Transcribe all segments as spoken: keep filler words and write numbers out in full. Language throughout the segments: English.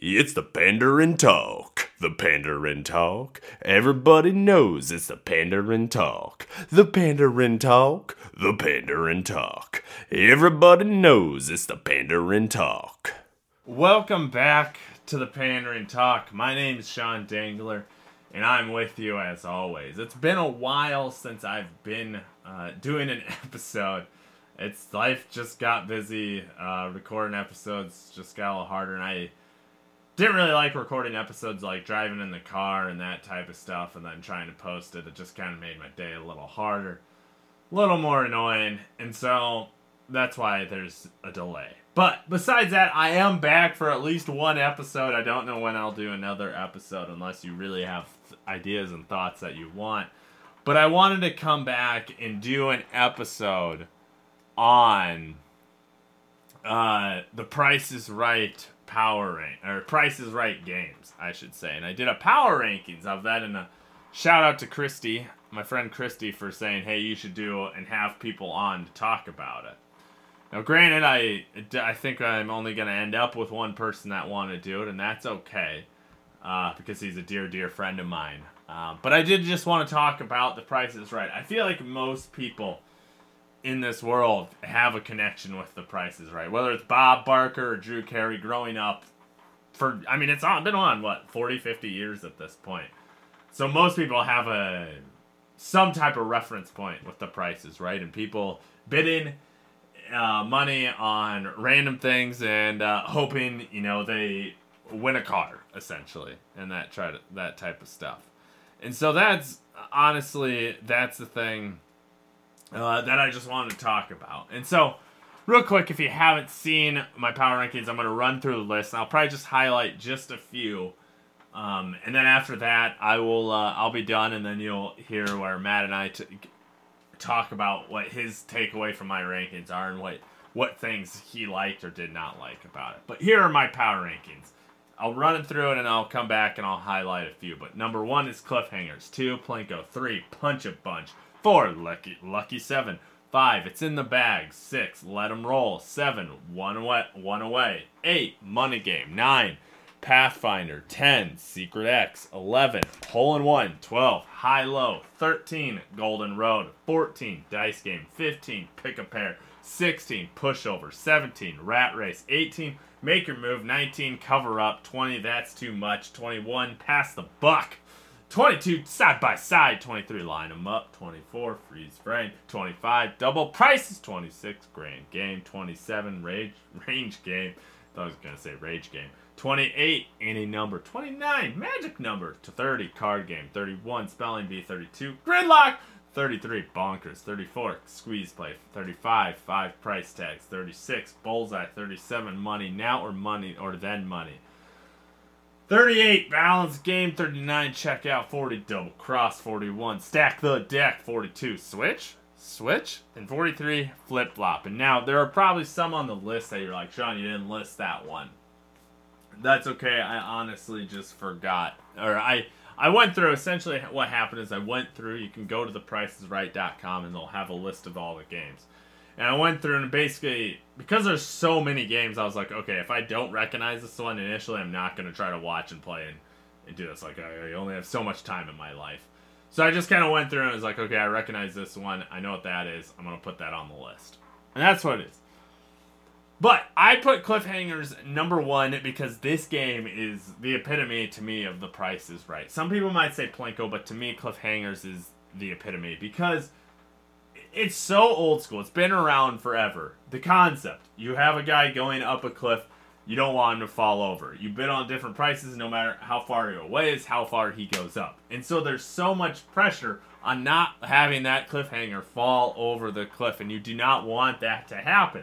It's the Pandarin Talk. The Pandarin Talk. Everybody knows it's the Pandarin Talk. The Pandarin Talk. The Pandarin Talk. Everybody knows it's the Pandarin Talk. Welcome back to the Pandarin Talk. My name is Sean Dangler, and I'm with you as always. It's been a while since I've been uh, doing an episode. It's life just got busy. Uh, recording episodes just got a little harder, and I didn't really like recording episodes like driving in the car and that type of stuff, and then trying to post it. It just kind of made my day a little harder, a little more annoying, and so that's why there's a delay. But besides that, I am back for at least one episode. I don't know when I'll do another episode unless you really have th- ideas and thoughts that you want. But I wanted to come back and do an episode on uh, the Price is Right power rank, or Price is Right games, I should say. And I did a power rankings of that, and a shout out to Christy, my friend Christy, for saying, hey, you should do and have people on to talk about it. Now, granted, I, I think I'm only going to end up with one person that want to do it, and that's okay, uh, because he's a dear, dear friend of mine. Uh, but I did just want to talk about the Price is Right. I feel like most people in this world have a connection with the Price is Right. Whether it's Bob Barker or Drew Carey growing up for, I mean, it's on, been on, what, forty, fifty years at this point. So most people have a some type of reference point with the Price is Right, and people bidding uh, money on random things and uh, hoping, you know, they win a car, essentially, and that try to, that type of stuff. And so that's, honestly, that's the thing Uh, that I just wanted to talk about. And so, real quick, if you haven't seen my power rankings, I'm going to run through the list, and I'll probably just highlight just a few. Um, and then after that, I will uh, I'll be done, and then you'll hear where Matt and I t- talk about what his takeaway from my rankings are and what what things he liked or did not like about it. But here are my power rankings. I'll run it through it, and I'll come back and I'll highlight a few. But number one is Cliffhangers. Two, Plinko. Three, Punch a Bunch. Four, Lucky Lucky Seven. Five, It's in the Bag. Six, Let 'em Roll. Seven, One Away. One Away. Eight, Money Game. Nine, Pathfinder. Ten, Secret X. Eleven, Hole in One. Twelve, High Low. Thirteen, Golden Road. Fourteen, Dice Game. Fifteen, Pick a Pair. Sixteen, Pushover. Seventeen, Rat Race. Eighteen, Make Your Move. Nineteen, Cover Up. Twenty, That's Too Much. Twenty-one, Pass the Buck. twenty-two, Side by Side. Twenty-three, Line 'em Up. Twenty-four, Freeze Frame. Twenty-five, Double Prices. Twenty-six, Grand Game. Twenty-seven, Rage Range Game. I thought I was going to say Rage Game. Twenty-eight, Any Number. Twenty-nine, Magic Number. thirty, Card Game. thirty-one, Spelling Bee. thirty-two, Gridlock. thirty-three, Bonkers. thirty-four, Squeeze Play. thirty-five, Five Price Tags. thirty-six, Bullseye. thirty-seven, Money Now or Money or Then Money. thirty-eight, Balance Game. thirty-nine, Checkout. forty, Double Cross. forty-one, Stack the Deck. forty-two, Switch. Switch. And forty-three, Flip Flop. And now, there are probably some on the list that you're like, Sean, you didn't list that one. That's okay. I honestly just forgot. Or I I went through, essentially what happened is I went through, you can go to the prices right dot com and they'll have a list of all the games. And I went through and basically, because there's so many games, I was like, okay, if I don't recognize this one initially, I'm not going to try to watch and play and, and do this. Like, I, I only have so much time in my life. So I just kind of went through and was like, okay, I recognize this one. I know what that is. I'm going to put that on the list. And that's what it is. But I put Cliffhangers number one because this game is the epitome to me of the Price is Right. Some people might say Plinko, but to me, Cliffhangers is the epitome because it's so old school. It's been around forever. The concept. You have a guy going up a cliff. You don't want him to fall over. You bid on different prices. No matter how far he away is, how far he goes up. And so there's so much pressure on not having that cliffhanger fall over the cliff. And you do not want that to happen.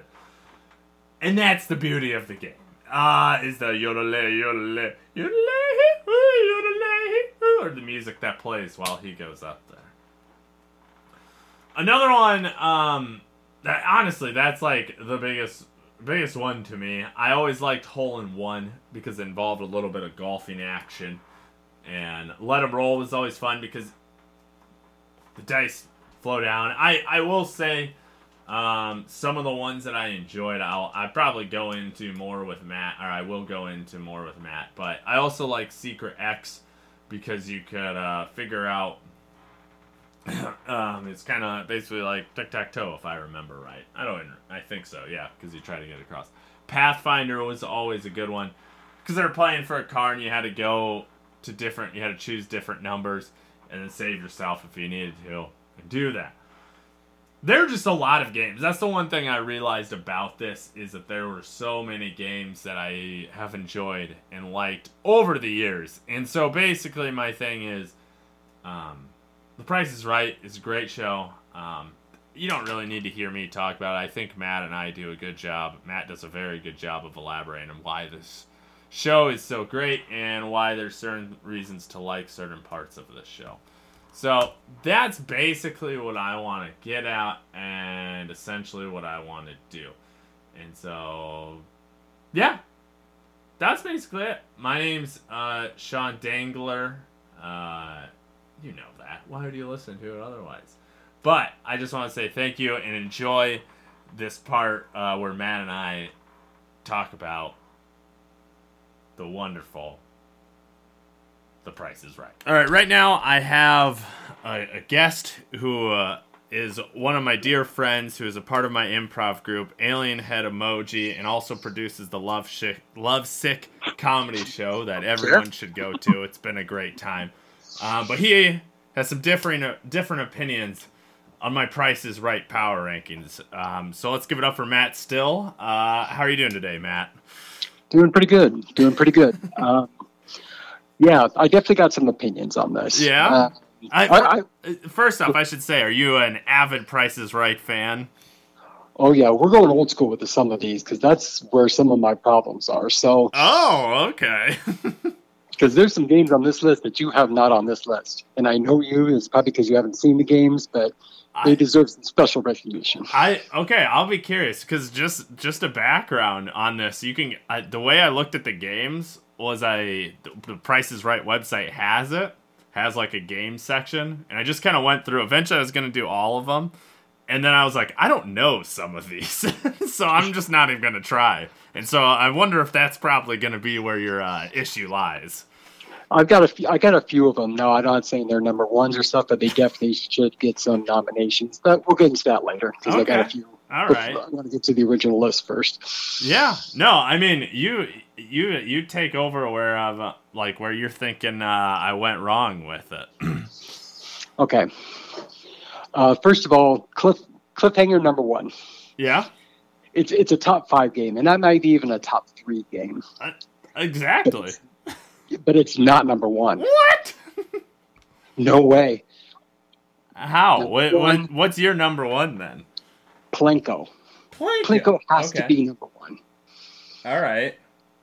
And that's the beauty of the game. Ah, uh, is the yodelay, yodelay, yodelay, yodelay, or the music that plays while he goes up there. Another one, um, that honestly, that's like the biggest, biggest one to me. I always liked Hole in One because it involved a little bit of golfing action, and Let 'em Roll was always fun because the dice flow down. I, I will say, Um, some of the ones that I enjoyed, I'll I probably go into more with Matt, or I will go into more with Matt. But I also like Secret X because you could uh, figure out. um, it's kind of basically like tic tac toe, if I remember right. I don't. I think so. Yeah, because you try to get across. Pathfinder was always a good one because they were playing for a car and you had to go to different. You had to choose different numbers and then save yourself if you needed to and do that. There are just a lot of games. That's the one thing I realized about this is that there were so many games that I have enjoyed and liked over the years. And so basically my thing is, um, The Price is Right is a great show. Um, you don't really need to hear me talk about it. I think Matt and I do a good job. Matt does a very good job of elaborating on why this show is so great and why there's certain reasons to like certain parts of this show. So that's basically what I want to get at and essentially what I want to do. And so, yeah, that's basically it. My name's uh, Sean Dangler. Uh, you know that. Why would you listen to it otherwise? But I just want to say thank you and enjoy this part uh, where Matt and I talk about the wonderful The Price is Right. All right, right now I have a, a guest who uh, is one of my dear friends who is a part of my improv group, Alien Head Emoji, and also produces the Love Sick, Love Sick comedy show that everyone should go to. It's been a great time. Um, but he has some different uh, different opinions on my Price is Right power rankings. Um, so let's give it up for Matt Still. Uh, how are you doing today, Matt? Doing pretty good. Doing pretty good. um, Yeah, I definitely got some opinions on this. Yeah? Uh, I, I, I, first off, I should say, are you an avid Price is Right fan? Oh, yeah, we're going old school with some of these because that's where some of my problems are. So, Oh, okay. because there's some games on this list that you have not on this list. And I know you, it's probably because you haven't seen the games, but they I, deserve some special recognition. I okay, I'll be curious because just just a background on this, you can I, the way I looked at the games was I the, the Price is Right website has it has like a game section, and I just kind of went through. Eventually, I was gonna do all of them, and then I was like, I don't know some of these, so I'm just not even gonna try. And so I wonder if that's probably gonna be where your uh, issue lies. I've got a few, I got a few of them. No, I'm not saying they're number ones or stuff, but they definitely should get some nominations. But we'll get into that later because Okay. I got a few. All right. I want to get to the original list first. Yeah. No, I mean, you you you take over where I've, uh, like where you're thinking uh, I went wrong with it. Okay. Uh, first of all, Cliff Cliffhanger number one. Yeah. It's it's a top five game, and that might be even a top three game. Uh, exactly. But it's not number one. What? No way. How? Number What, one. what what's your number one then? Plinko. Plinko. Plinko has Okay. to be number one. All right.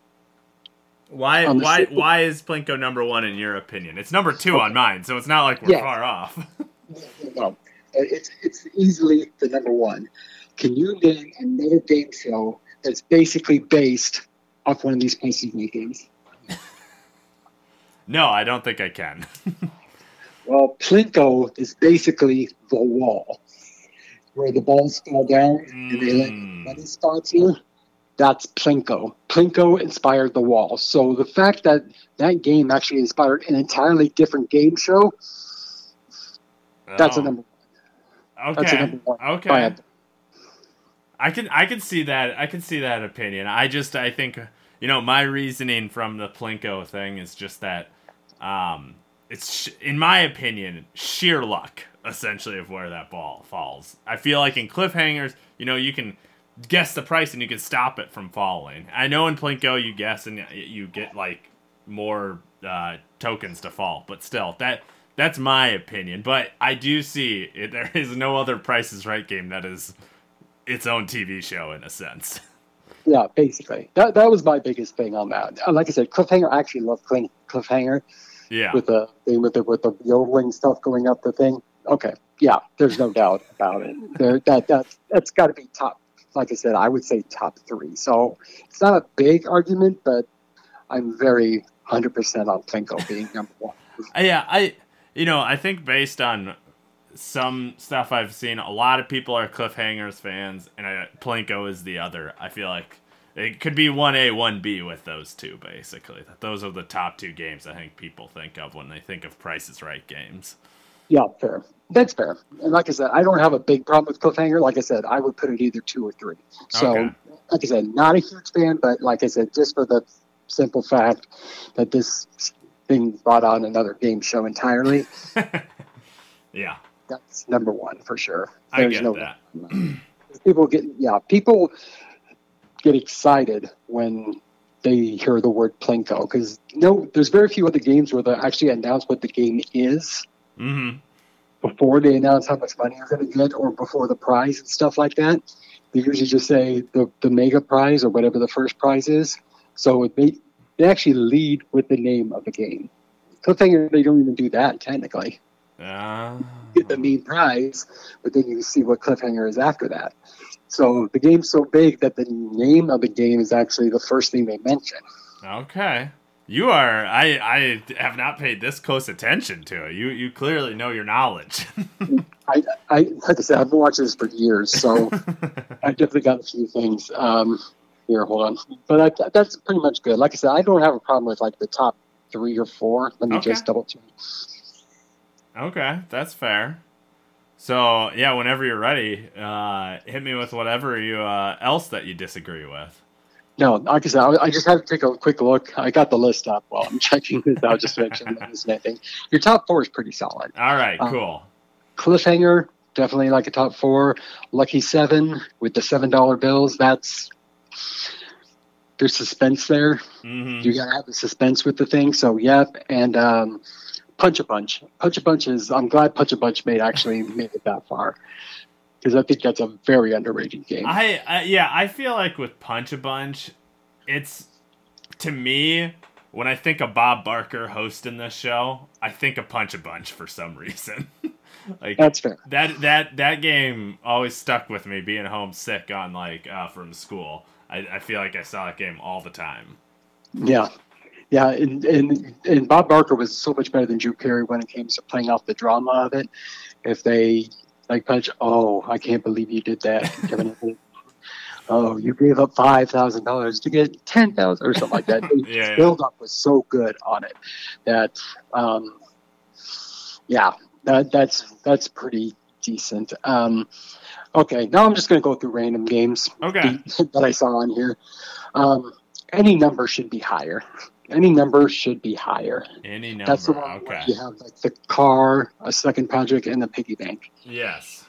Why Um, why so- why is Plinko number one in your opinion? It's number two on mine, so it's not like we're Yeah. far off. No, it's it's easily the number one. Can you name another game show that's basically based off one of these Price is Right games? No, I don't think I can. Well, Plinko is basically the wall, where the balls fall down and they let Mm. money spots here. That's Plinko. Plinko inspired the wall. So the fact that that game actually inspired an entirely different game show, that's Oh. a number. Okay. That's a number one. Okay. By a- I can I can see that I can see that opinion. I just I think you know my reasoning from the Plinko thing is just that um it's sh- in my opinion sheer luck essentially of where that ball falls. I feel like in cliffhangers, you know, you can guess the price and you can stop it from falling. I know in Plinko you guess and you get like more uh, tokens to fall, but still that that's my opinion. But I do see it, there is no other Price is Right game that is its own T V show in a sense. Yeah, basically. That that was my biggest thing on that. Uh, Like I said, Cliffhanger, I actually love Cling- Cliffhanger Yeah. with the thing with the with the yodeling stuff going up the thing. Okay, yeah, there's no doubt about it. There, that that that's got to be top. Like I said, I would say top three. So it's not a big argument, but I'm very one hundred percent on Plinko being number one. Uh, yeah, I you know, I think based on some stuff I've seen, a lot of people are Cliffhangers fans, and I, Plinko is the other. I feel like it could be one A, one B with those two, basically. Those are the top two games I think people think of when they think of Price is Right games. Yeah, fair. That's fair. And like I said, I don't have a big problem with Cliffhanger. Like I said, I would put it either two or three. So, Okay. like I said, not a huge fan, but like I said, just for the simple fact that this thing brought on another game show entirely, Yeah, that's number one for sure. I There's get no that. people get yeah, people get excited when they hear the word Plinko because no, there's very few other games where they actually announce what the game is Mm-hmm. before they announce how much money you're going to get or before the prize and stuff like that. They usually just say the, the mega prize or whatever the first prize is. So they they actually lead with the name of the game. Cliffhanger, they don't even do that technically. Uh, You get the main prize, but then you see what Cliffhanger is after that. So the game's so big that the name of the game is actually the first thing they mention. okay. You are. I. I have not paid this close attention to it. You. You clearly know your knowledge. I, I like I said, I've been watching this for years, so I definitely got a few things. Um, here, hold on, but I, that's pretty much good. Like I said, I don't have a problem with like the top three or four. Let me Okay. just double check. Okay, that's fair. So yeah, whenever you're ready, uh, hit me with whatever you uh, else that you disagree with. No, like I said, I, I just had to take a quick look. I got the list up while I'm checking this out just to make sure I'm not missing anything. Your top four is pretty solid. All right, Um, cool. Cliffhanger, definitely like a top four. Lucky Seven with the seven dollar bills. That's there's suspense there. Mm-hmm. You gotta have the suspense with the thing. So yep, and um, Punch a Bunch. Punch a Bunch is. I'm glad Punch a Bunch made actually made it that far because I think that's a very underrated game. I, I yeah, I feel like with Punch a Bunch, it's to me when I think of Bob Barker hosting this show, I think of Punch a Bunch for some reason. Like That's fair. that that that game always stuck with me being homesick on like uh, from school. I, I feel like I saw that game all the time. Yeah. Yeah, and, and and Bob Barker was so much better than Drew Carey when it came to playing off the drama of it. If they like punch, oh, I can't believe you did that, Kevin. Oh, you gave up five thousand dollars to get ten thousand or something like that. The Yeah, yeah. build up was so good on it that, um, yeah, that that's that's pretty decent. Um, okay, now I'm just going to go through random games Okay. that I saw on here. Um, any number should be higher. Any number should be higher. Any number. That's the one Okay. where you have like the car, a second project, and the piggy bank. Yes.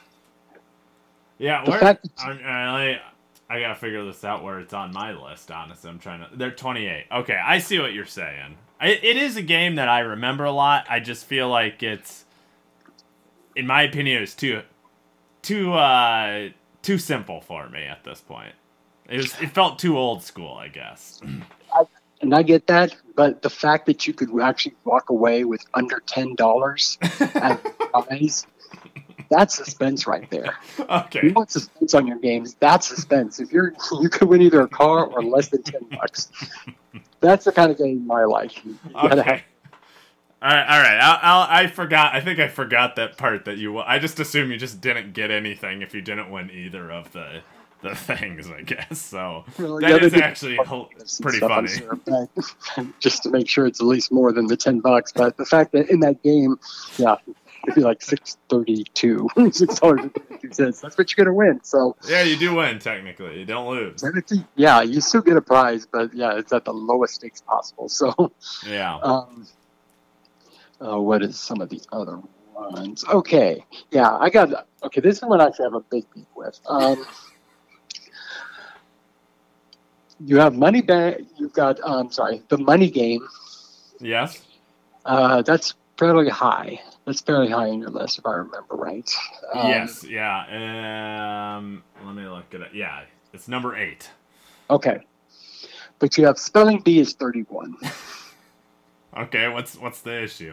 Yeah, The where fact I'm, I, I gotta figure this out where it's on my list. Honestly, I'm trying to. They're twenty-eight. Okay, I see what you're saying. I, it is a game that I remember a lot. I just feel like it's, in my opinion, it's too, too, uh, too simple for me at this point. It was. It felt too old school, I guess. And I get that, but the fact that you could actually walk away with under ten dollars at prize, that's suspense right there. You Okay. want suspense on your games? That's suspense. If you're, you could win either a car or less than ten bucks. That's the kind of game I like. You gotta Okay. have- All right, all right. I'll, I'll, I forgot. I think I forgot that part that you. I just assume you just didn't get anything if you didn't win either of the the things. I guess so. Well, That yeah, is they do actually some hel- stuff, pretty I'm funny. sure, but just to make sure it's at least more than the ten bucks. But the fact that in that game, yeah, it'd be like six thirty-two, six dollars and thirty-two cents. That's what you're gonna win. So Yeah, you do win technically. You don't lose. yeah, you still get a prize, but yeah, it's at the lowest stakes possible. So, Yeah. um, uh, what is some of the other ones? Okay, yeah, I got. Okay, this one I actually have a big beef with. Um, you have money back. You've got. Um, sorry, the money game. Yes. Uh, that's fairly high. That's fairly high on your list, if I remember right. Um, Yes. Yeah. Um. Let me look at it. Yeah. It's number eight. Okay. But you have spelling bee is thirty-one. Okay. What's what's the issue?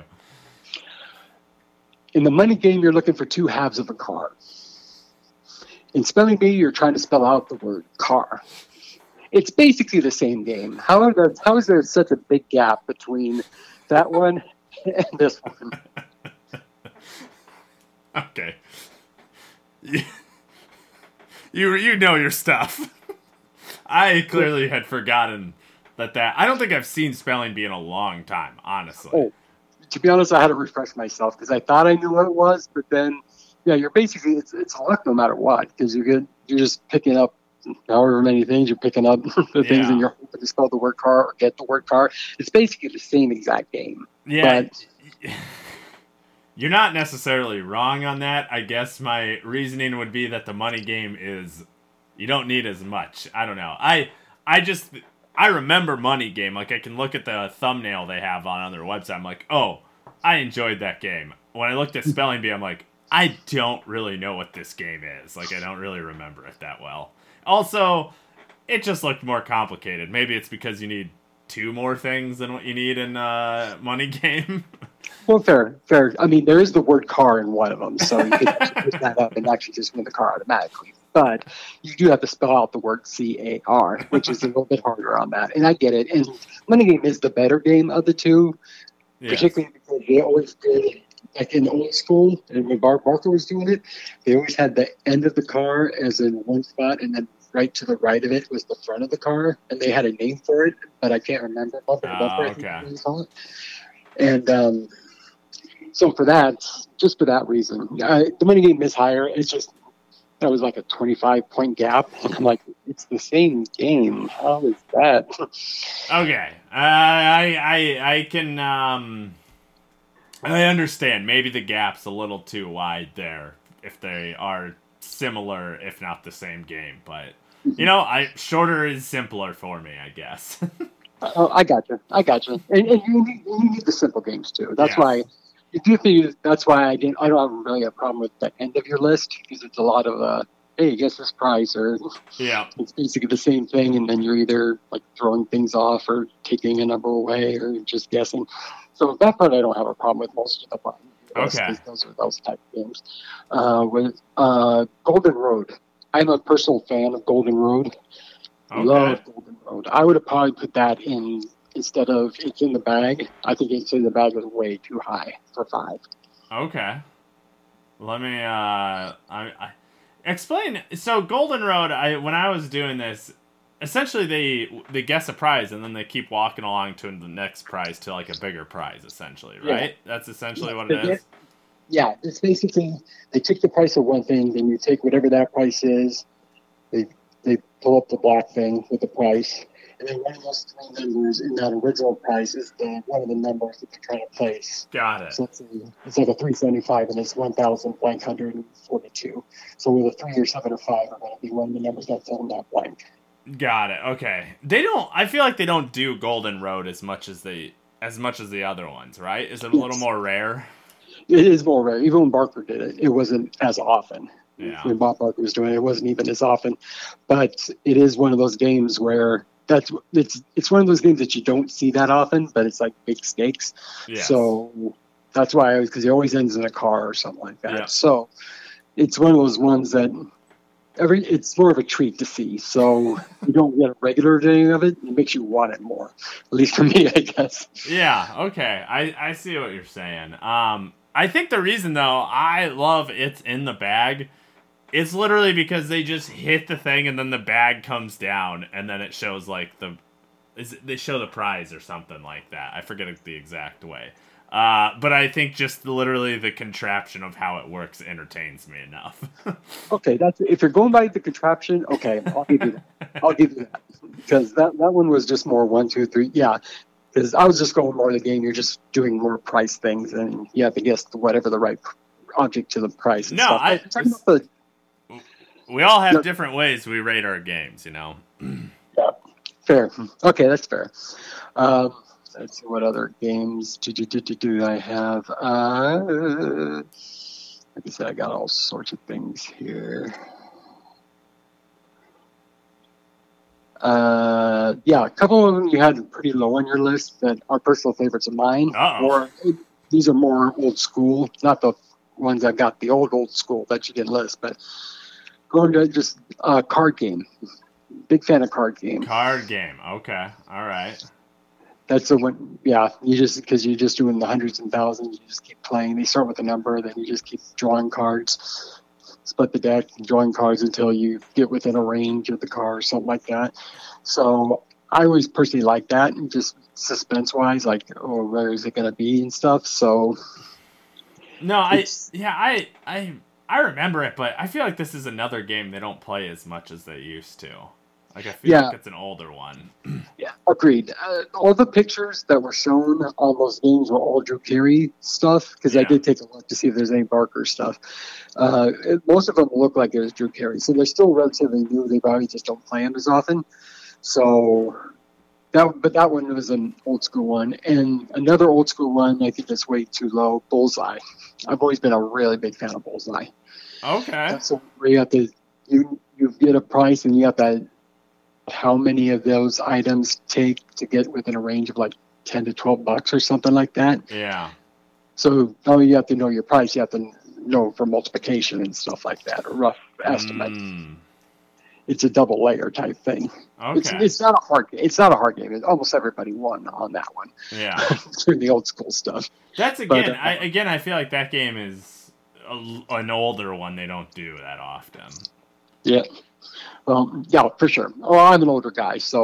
In the money game, you're looking for two halves of a car. In spelling bee, you're trying to spell out the word car. It's basically the same game. How are there, how is there such a big gap between that one and this one? Okay. You, you you know your stuff. I clearly had forgotten that that. I don't think I've seen Spelling Bee in a long time, honestly. Oh, to be honest, I had to refresh myself because I thought I knew what it was, but then, yeah, you're basically it's it's luck no matter what because you get you're just picking up however many things you're picking up the Yeah. things and you're hoping to spell the word car or get the word car. It's basically the same exact game. Yeah. But You're not necessarily wrong on that. I guess my reasoning would be that the money game is you don't need as much. I don't know. I I just I remember Money Game. Like I can look at the thumbnail they have on their website. I'm like, oh, I enjoyed that game. When I looked at Spelling Bee, I'm like, I don't really know what this game is. Like I don't really remember it that well. Also, it just looked more complicated. Maybe it's because you need two more things than what you need in uh, Money Game. well, fair, fair. I mean, there is the word car in one of them, so you could actually push that up and actually just win the car automatically. But you do have to spell out the word C A R, which is a little bit harder on that. And I get it. And Money Game is the better game of the two, Yes. particularly because they always did, like in old school, and when Bart Barker was doing it, they always had the end of the car as in one spot, and then right to the right of it was the front of the car, and they had a name for it, but I can't remember. Bumper to Oh, bumper, I think okay. they call it. And um, so for that, just for that reason, uh, the Money Game is higher. It's just that was like a twenty-five point gap. And I'm like, it's the same game. How is that? Okay. Uh, I I I can um I understand. Maybe the gap's a little too wide there if they are similar, if not the same game. But you know, I shorter is simpler for me, I guess. Oh, I got you. I got you. And, and you, need, you need the simple games too. That's Yes. why you do think that's why I didn't. I don't have really a problem with the end of your list because it's a lot of uh, hey, guess this price, or Yeah. it's basically the same thing, and then you're either like throwing things off or taking a number away or just guessing. So that part I don't have a problem with most of the button. Okay. Those are those type of games. Uh, with uh, Golden Road, I'm a personal fan of Golden Road. Okay. Love Golden Road. I would have probably put that in instead of it's in the bag. I think it's in the bag was way too high for five. Okay. Let me uh I, I explain. So Golden Road, I when I was doing this, essentially they they guess a prize and then they keep walking along to the next prize to like a bigger prize, essentially, right? Yeah. That's essentially Yeah, what they it is. get- Yeah, it's basically they take the price of one thing, then you take whatever that price is. They they pull up the black thing with the price, and then one of those three numbers in that original price is the one of the numbers that they're trying to place. Got it. So it's, a, it's like a three seventy-five, and it's one thousand blank hundred and forty-two. So with a three or seven or five are going to be one of the numbers that's on that blank. Got it. Okay. They don't I feel like they don't do Golden Road as much as they as much as the other ones, right? Is it a little Yes. more rare? It is more rare. Even when Barker did it, it wasn't as often. Yeah. When Bob Barker was doing it, it wasn't even as often. But it is one of those games where that's it's it's one of those games that you don't see that often, but it's like big stakes. Yes. So that's why I was because it always ends in a car or something like that. Yeah. So it's one of those ones that every it's more of a treat to see. So you don't get a regular day of it. It makes you want it more. At least for me, I guess. Yeah, okay. I, I see what you're saying. Um, I think the reason, though, I love It's in the Bag, it's literally because they just hit the thing and then the bag comes down and then it shows, like, the... Is it, they show the prize or something like that. I forget the exact way. Uh, but I think just literally the contraption of how it works entertains me enough. Okay, that's if you're going by the contraption. Okay, I'll give you that. I'll give you that because that, that one was just more one, two, three. Yeah, because I was just going more the game. You're just doing more price things, and you have to guess whatever the right object to the price. And No, stuff. I- But talking about the, We all have No. different ways we rate our games, you know? yeah, fair. Okay, that's fair. Um, let's see what other games do, do, do, do, do I have. Uh, like I said, I got all sorts of things here. Uh, yeah, a couple of them you had pretty low on your list that are personal favorites of mine. Uh-oh. Or these are more old school, not the ones that got the old old school that you didn't list, but going to just uh, card game. Big fan of card game. Card game. Okay. All right. That's the one. Yeah, you just because you're just doing the hundreds and thousands. You just keep playing. They start with a number, then you just keep drawing cards, split the deck, drawing cards until you get within a range of the car or something like that. So I always personally like that, and just suspense wise, like, oh, where is it going to be and stuff. So no, I it's- yeah, I I I remember it, but I feel like this is another game they don't play as much as they used to. Like I feel Yeah. like it's an older one. Yeah, agreed. Uh, all the pictures that were shown on those games were all Drew Carey stuff, because I Yeah. did take a look to see if there's any Barker stuff. Uh, it- most of them look like it was Drew Carey, so they're still relatively new. They probably just don't play them as often. So that, but that one was an old school one, and another old school one. I think that's way too low. Bullseye. I've always been a really big fan of Bullseye. Okay. That's where you have to you you get a price and you have to how many of those items take to get within a range of like ten to twelve bucks or something like that. Yeah. So not only you have to know your price, you have to know for multiplication and stuff like that, a rough estimate. Mm, It's a double layer type thing. It's, okay. it's not a hard it's not a hard game. Almost everybody won on that one Yeah. through the old school stuff. That's again. But, uh, I again. I feel like that game is a, an older one. They don't do that often. Yeah. Well, yeah, for sure. Oh, I'm an older guy, so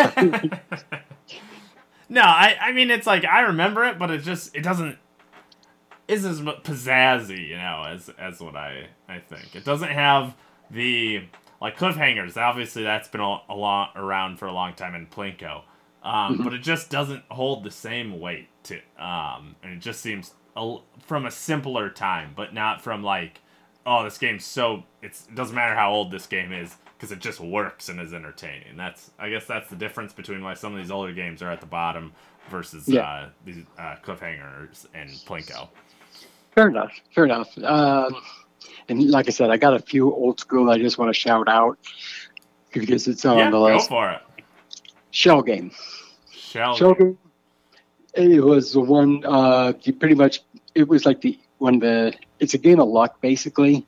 No, I I mean it's like I remember it, but it just it doesn't is as mu- pizzazzy, you know, as as what I I think. It doesn't have the like cliffhangers. Obviously, that's been a, a long around for a long time in Plinko, um, Mhm. but it just doesn't hold the same weight to. Um, and it just seems a, from a simpler time, but not from like, oh, this game's so it's it doesn't matter how old this game is because it just works and is entertaining. That's I guess that's the difference between why some of these older games are at the bottom versus Yeah. uh, these uh, cliffhangers and Plinko. fair enough. Fair enough. Um, and like I said, I got a few old school I just want to shout out because it's on Yeah, the go list. for it. Shell game. Shell. Shell game. It was the one. Uh, you pretty much. It was like the one of the. It's a game of luck, basically.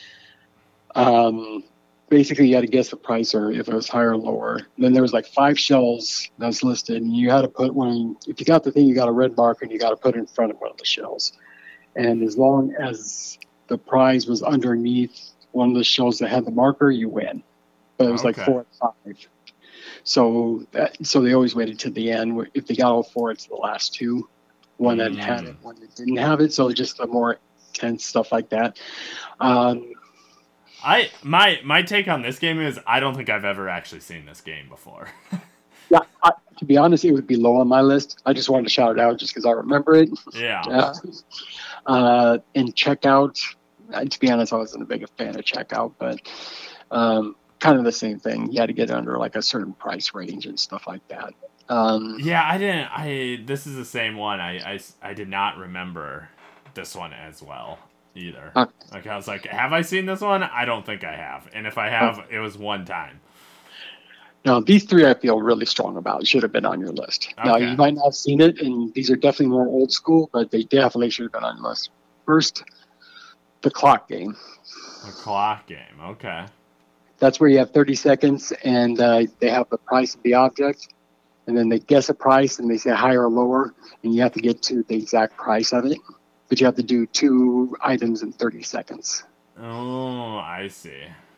Um, basically, you had to guess the price or if it was higher or lower. Then there was like five shells that was listed, and you had to put one. If you got the thing, you got a red marker, and you got to put it in front of one of the shells. And as long as the prize was underneath one of the shells that had the marker, you win. But it was like Okay. four and five. So that, so they always waited to the end. If they got all four, it's the last two. One that had it, one that didn't have it. So just the more intense stuff like that. Um, I my my take on this game is I don't think I've ever actually seen this game before. yeah, I, to be honest, it would be low on my list. I just wanted to shout it out just because I remember it. Yeah. Uh, uh, and Checkout, uh, to be honest, I wasn't a big fan of Checkout, but um, kind of the same thing. You had to get under like a certain price range and stuff like that. Um, Yeah, I didn't. I this is the same one. I, I, I did not remember this one as well either. Okay. Like I was like, have I seen this one? I don't think I have. And if I have, it was one time. Now, these three I feel really strong about. Should have been on your list. Now, Okay. you might not have seen it, and these are definitely more old school, but they definitely should have been on your list. First, the clock game. A clock game. Okay. That's where you have thirty seconds, and uh, they have the price of the object, and then they guess a price, and they say higher or lower, and you have to get to the exact price of it. But you have to do two items in thirty seconds. Oh, I see.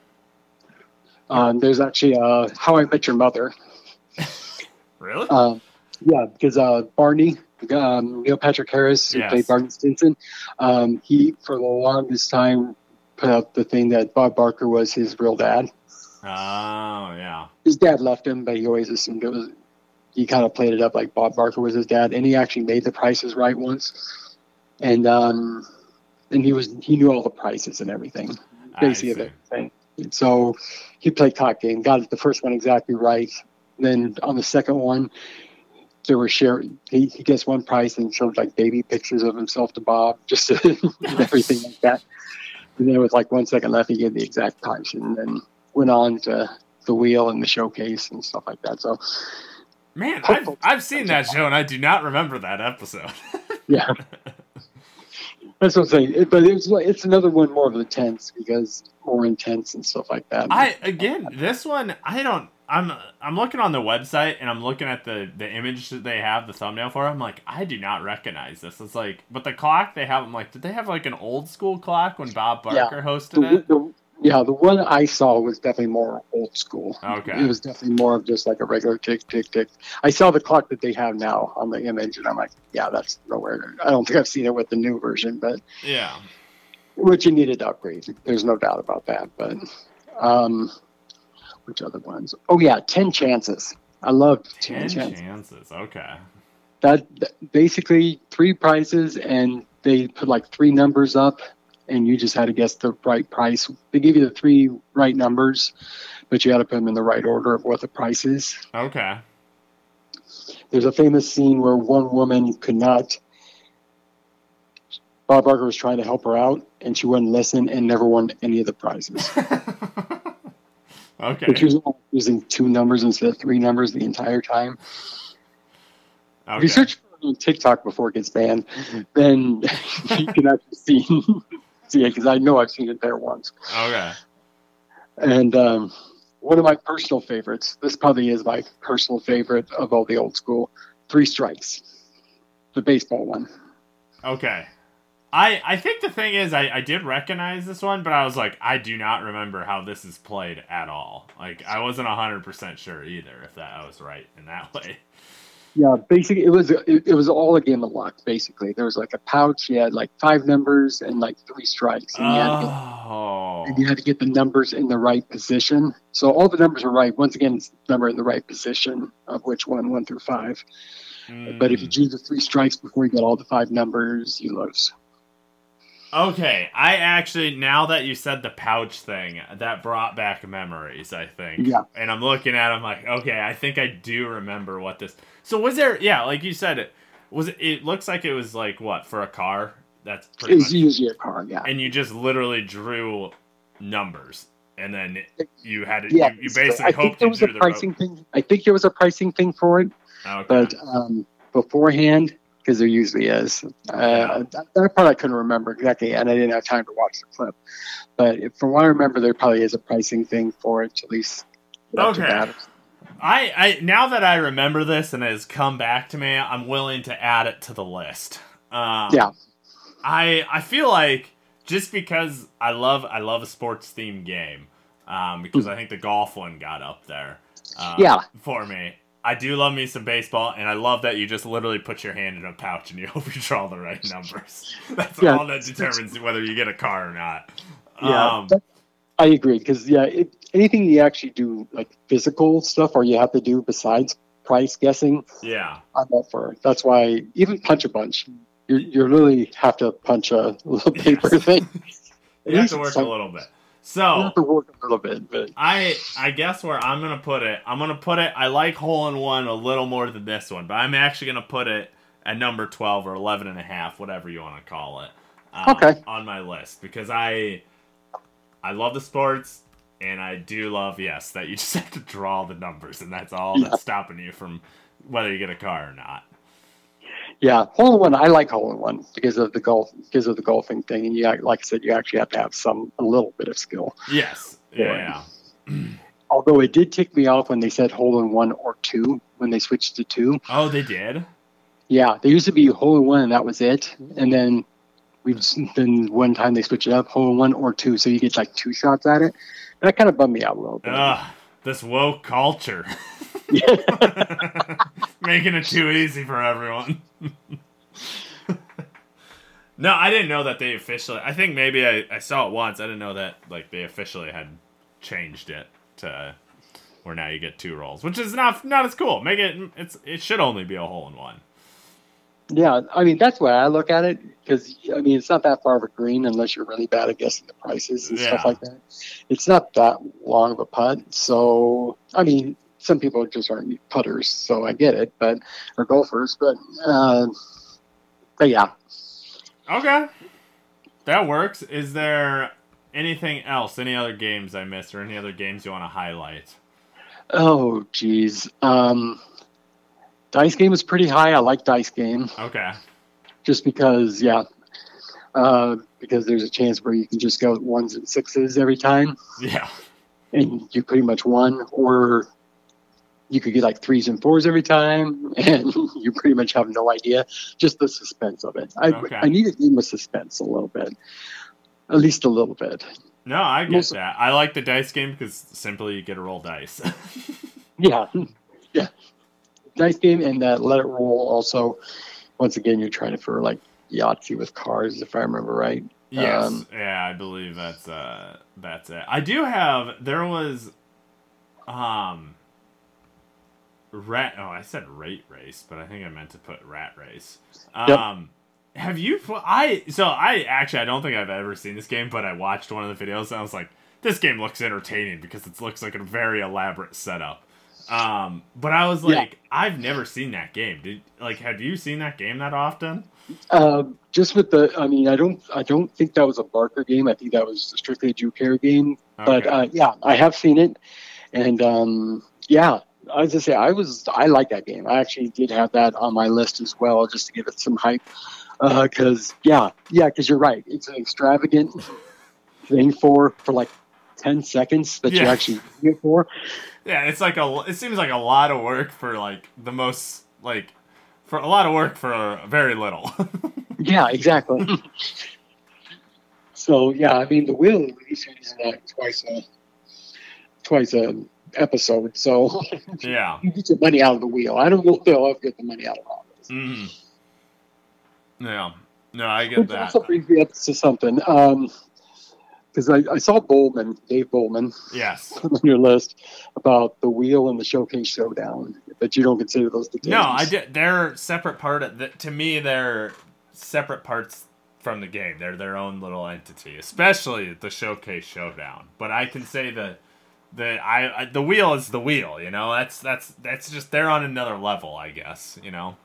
Um, there's actually uh, How I Met Your Mother. Really? Um, yeah, because uh, Barney, um, Neil Patrick Harris, who Yes. played Barney Stinson, um, he, for the longest time, put out the thing that Bob Barker was his real dad. Oh, yeah. His dad left him, but he always assumed it was, he kind of played it up like Bob Barker was his dad, and he actually made the prices right once. And um, and he was he knew all the prices and everything, I basically of see. everything. So he played clock game, got the first one exactly right. Then on the second one, there were share. He, he guessed one price and showed like baby pictures of himself to Bob, just to, and everything like that. And then with like one second left, he gave the exact price, and then went on to the wheel and the showcase and stuff like that. So Man, I've, I've seen that show and I do not remember that episode. yeah, that's what I'm saying. It, but it's like it's another one more of the tense because more intense and stuff like that. I again, this one I don't I'm I'm looking on the website and I'm looking at the, the image that they have, the thumbnail for it. I'm like, I do not recognize this. It's like, but the clock they have, I'm like, did they have like an old school clock when Bob Barker Yeah. hosted The, it? the, yeah, the one I saw was definitely more old school. Okay. It was definitely more of just like a regular tick, tick, tick. I saw the clock that they have now on the image, and I'm like, yeah, that's nowhere. I don't think I've seen it with the new version, but Yeah. which you needed to upgrade. There's no doubt about that. But um, which other ones? Oh yeah, ten chances. I love ten, Ten chances. chances. Okay. That, that basically three prizes, and they put like three numbers up, and you just had to guess the right price. They give you the three right numbers, but you had to put them in the right order of what the price is. Okay. There's a famous scene where one woman could not. Bob Barker was trying to help her out, and she wouldn't listen and never won any of the prizes. Okay. But she was only using two numbers instead of three numbers the entire time. Okay. If you search for it on TikTok before it gets banned, then you can actually see, see it, because I know I've seen it there once. Okay. And um, one of my personal favorites, this probably is my personal favorite of all the old school, Three Strikes, the baseball one. Okay. I, I think the thing is, I, I did recognize this one, but I was like, I do not remember how this is played at all. Like, I wasn't one hundred percent sure either if that I was right in that way. Yeah, basically, it was it, it was all a game of luck, basically. There was like a pouch, you had like five numbers and like three strikes. And you, had to get, Oh. and you had to get the numbers in the right position. So all the numbers are right. Once again, it's the number in the right position of which one, one through five. Mm. But if you do the three strikes before you get all the five numbers, you lose. Okay, I actually, now that you said the pouch thing, that brought back memories, I think. Yeah. And I'm looking at it, I'm like, okay, I think I do remember what this... So was there, yeah, like you said, it was. It looks like it was like, what, for a car? That's pretty It's much... usually a car, yeah. And you just literally drew numbers, and then you had to, Yeah, you, you so basically I think hoped there you was a drew the pricing rope. thing. I think there was a pricing thing for it, Okay. but um, beforehand, because there usually is. Uh, that, that part I couldn't remember exactly, and I didn't have time to watch the clip. But if, from what I remember, there probably is a pricing thing for it, at least. Okay. I, I now that I remember this and it has come back to me, I'm willing to add it to the list. Um, Yeah. I I feel like just because I love I love a sports themed game, um, because I think the golf one got up there. Um, Yeah. For me. I do love me some baseball, and I love that you just literally put your hand in a pouch and you hope you draw the right numbers. That's Yeah. all that determines whether you get a car or not. Yeah, Um, that- I agree, because yeah, it, anything you actually do like physical stuff, or you have to do besides price guessing, yeah. I'm up for it. That's why even punch a bunch, you you really have to punch a little paper Yes. thing. You have to work a little bit. So You have to work a little bit, but I I guess where I'm gonna put it, I'm gonna put it. I like hole in one a little more than this one, but I'm actually gonna put it at number twelve or eleven and a half, whatever you want to call it. Um, Okay. On my list, because I I love the sports, and I do love, yes, that you just have to draw the numbers, and that's all Yeah. that's stopping you from whether you get a car or not. yeah, hole in one. I like hole in one because of the golf, because of the golfing thing, and you act- like I said, you actually have to have some a little bit of skill. Yes. Yeah. yeah. Although it did tick me off when they said hole in one or two when they switched to two. Oh, they did? Yeah, there used to be hole in one and that was it, and then we've then one time they switched it up hole in one or two, so you get like two shots at it. And that kind of bummed me out a little bit. Ugh, this woke culture. Making it too easy for everyone. No, I didn't know that they officially... I think maybe I, I saw it once. I didn't know that like they officially had changed it to where now you get two rolls, which is not not as cool. Make it... It's It should only be a hole in one. Yeah, I mean, that's why I look at it, because, I mean, it's not that far of a green unless you're really bad at guessing the prices and Yeah. stuff like that. It's not that long of a putt, so, I mean, some people just aren't putters, so I get it, but, or golfers, but, uh, but yeah. Okay. That works. Is there anything else? Any other games I missed, or any other games you want to highlight? Oh, geez. Um, Dice Game is pretty high. I like Dice Game. Okay. Just because, yeah, uh, because there's a chance where you can just go with ones and sixes every time, Yeah. and you pretty much won. Or you could get like threes and fours every time, and you pretty much have no idea. Just the suspense of it. I Okay. I need a game with suspense a little bit, at least a little bit. No, I get Most- that. I like the dice game because simply you get to roll dice. Yeah, yeah. Nice game, and that Let It Roll also. Once again, you're trying to for like Yahtzee with cars, if I remember right. Yes, Um, yeah, I believe that's uh that's it. I do have there was um rat oh I said rate race, but I think I meant to put rat race. Um Yep. have you pl- I so I actually I don't think I've ever seen this game, but I watched one of the videos and I was like, this game looks entertaining because it looks like a very elaborate setup. Um but I was Yeah. like, I've never seen that game. Did like have you seen that game that often? Uh, just with the, I mean, I don't, I don't think that was a Barker game. I think that was strictly a Juke game. But Okay. uh, yeah, I have seen it, and um, yeah, as I say, I was, I like that game. I actually did have that on my list as well, just to give it some hype. Because yeah, yeah, because you're right, it's an extravagant thing for for like ten seconds that you Yeah. actually use it for. Yeah, it's like a. It seems like a lot of work for like the most like for a lot of work for very little. Yeah, exactly. So yeah, I mean the wheel release is like twice a twice a episode, so Yeah. you get your money out of the wheel. I don't know if they'll ever get the money out of all this. Mm. Yeah. No, I get Which that. also brings me up to something. Um because I, I saw Bowman, Dave Bowman, Yes. on your list about the wheel and the showcase showdown, but you don't consider those the games. No, I did. They're separate part of the, to me. They're separate parts from the game. They're their own little entity, especially the showcase showdown. But I can say that the I, I the wheel is the wheel. You know, that's that's that's just they're on another level, I guess. You know.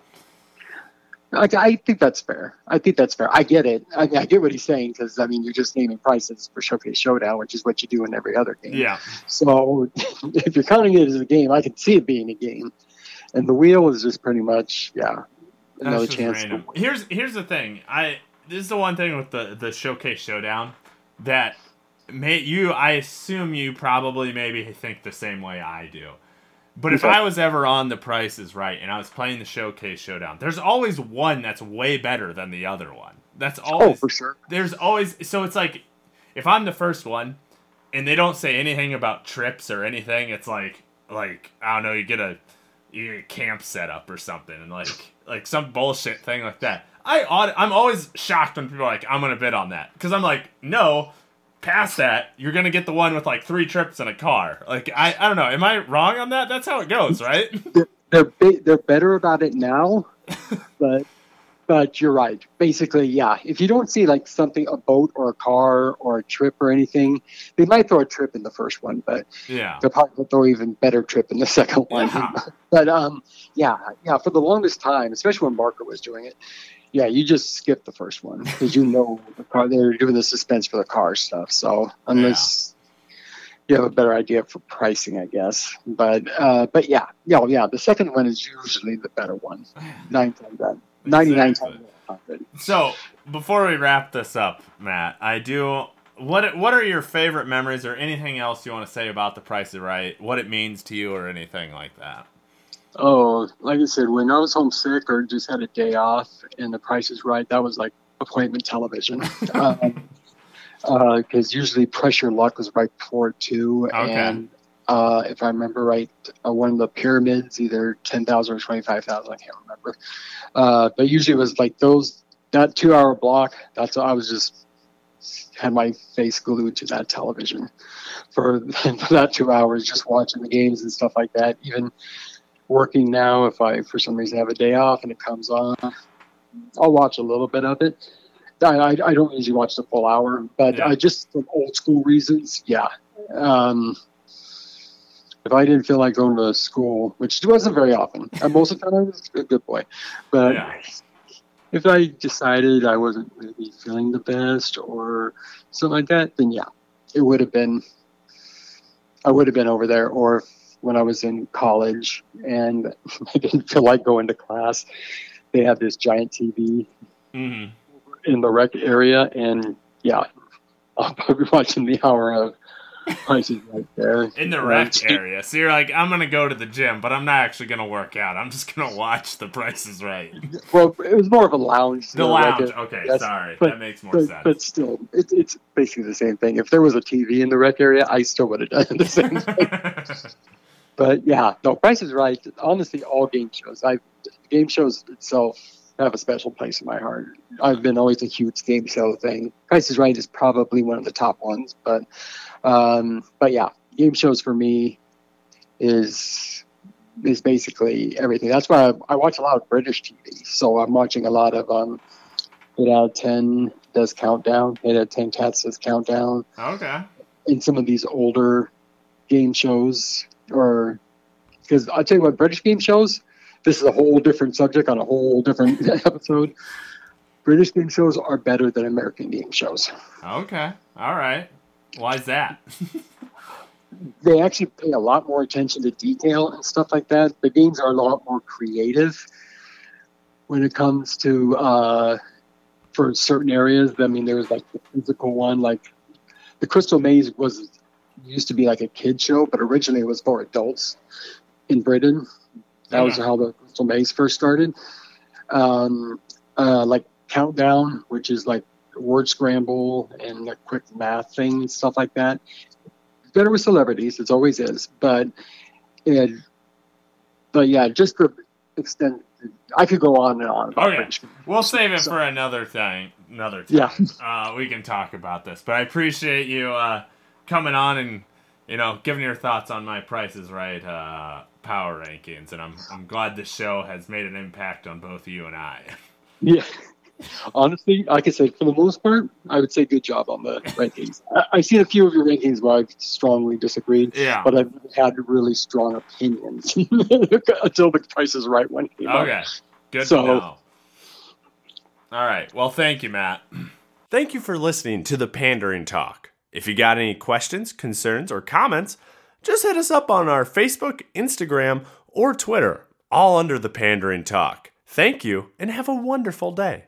I, I think that's fair. I think that's fair. I get it. I, I get what he's saying because I mean you're just naming prices for Showcase Showdown, which is what you do in every other game. Yeah. So if you're counting it as a game, I can see it being a game, and the wheel is just pretty much yeah another That's just chance. random. To Here's here's the thing. I this is the one thing with the the showcase showdown that may you I assume you probably maybe think the same way I do. But if Okay. I was ever on The Price is Right and I was playing the showcase showdown, there's always one that's way better than the other one. That's Oh, always for sure. there's always so it's like if I'm the first one and they don't say anything about trips or anything, it's like like I don't know, you get a you get a camp set up or something and like like some bullshit thing like that. I ought, I'm always shocked when people are like, I'm gonna bid on that. Because I'm like, no, past that, you're gonna get the one with like three trips in a car. Like I, I don't know, am I wrong on that? That's how it goes, right? They're ba- they're better about it now, but but you're right. Basically, yeah. If you don't see like something, a boat or a car or a trip or anything, they might throw a trip in the first one, but Yeah. they'll probably throw even better trip in the second one. Yeah. But um, yeah, yeah. For the longest time, especially when Barker was doing it, yeah, you just skip the first one because you know the car. They're doing the suspense for the car stuff. So unless you have a better idea for pricing, I guess. But uh, but yeah, yeah, yeah. The second one is usually the better one. Nine times out, ninety-nine Exactly. times out of hundred. So before we wrap this up, Matt, I do. What what are your favorite memories or anything else you want to say about The Price is Right? What it means to you or anything like that? Oh, like I said, when I was homesick or just had a day off and the price is right, that was like appointment television. um, because usually Pressure Luck was right before it too. Okay. And uh, if I remember right, uh, one of the pyramids, either ten thousand or twenty-five thousand, I can't remember. Uh, but usually it was like those, that two hour block, that's I was just had my face glued to that television for, for that two hours, just watching the games and stuff like that. Even working now, if I for some reason have a day off and it comes on, I'll watch a little bit of it. I, I, I don't usually watch the full hour, but Yeah. I just for old school reasons, yeah. Um, if I didn't feel like going to school, which wasn't very often, and most of the time I was a good boy, but Yeah. if I decided I wasn't really feeling the best or something like that, then yeah, it would have been. I would have been over there, or if, when I was in college and I didn't feel like going to class, they had this giant T V hmm in the rec area, and yeah, I'll probably be watching the hour of Price is Right there. In the Right. rec area. So you're like, I'm going to go to the gym, but I'm not actually going to work out. I'm just going to watch The Price is Right. Well, it was more of a lounge. The than a lounge. rec- Okay, yes, sorry. but- that makes more But, sense. but still, it, it's basically the same thing. If there was a T V in the rec area, I still would have done the same thing. But yeah, no, Price is Right. Honestly, all game shows. I game shows itself have a special place in my heart. I've been always a huge game show thing. Price is Right is probably one of the top ones, but um, but yeah, game shows for me is is basically everything. That's why I, I watch a lot of British T V. So I'm watching a lot of um, eight out of ten does Countdown, eight out of ten Cats does Countdown, Okay. and some of these older game shows, or because I'll tell you what, British game shows, this is a whole different subject on a whole different episode. British game shows are better than American game shows. Okay. All right. Why is that? They actually pay a lot more attention to detail and stuff like that. The games are a lot more creative when it comes to uh, for certain areas. I mean, there's like the physical one, like the Crystal Maze was used to be like a kid show, but originally it was for adults in Britain. That was Yeah. how the Crystal Maze first started. Um, uh, like Countdown, which is like word scramble and a quick math thing and stuff like that. Better with celebrities, it always is. But it, but yeah, just to extend, I could go on and on about Okay. British. We'll save it So- for another thing. Another time. Yeah. Uh, we can talk about this. But I appreciate you uh, coming on and, you know, giving your thoughts on my Price is Right uh, power rankings. And I'm I'm glad this show has made an impact on both you and I. Yeah. Honestly, like I said, for the most part, I would say good job on the rankings. I, I've seen a few of your rankings where I've strongly disagreed, Yeah. but I've had really strong opinions until the Price is Right one came out. Okay. Good So- to know. All right. Well, thank you, Matt. Thank you for listening to the Pandering Talk. If you got any questions, concerns, or comments, just hit us up on our Facebook, Instagram, or Twitter, all under the Pandering Talk. Thank you, and have a wonderful day.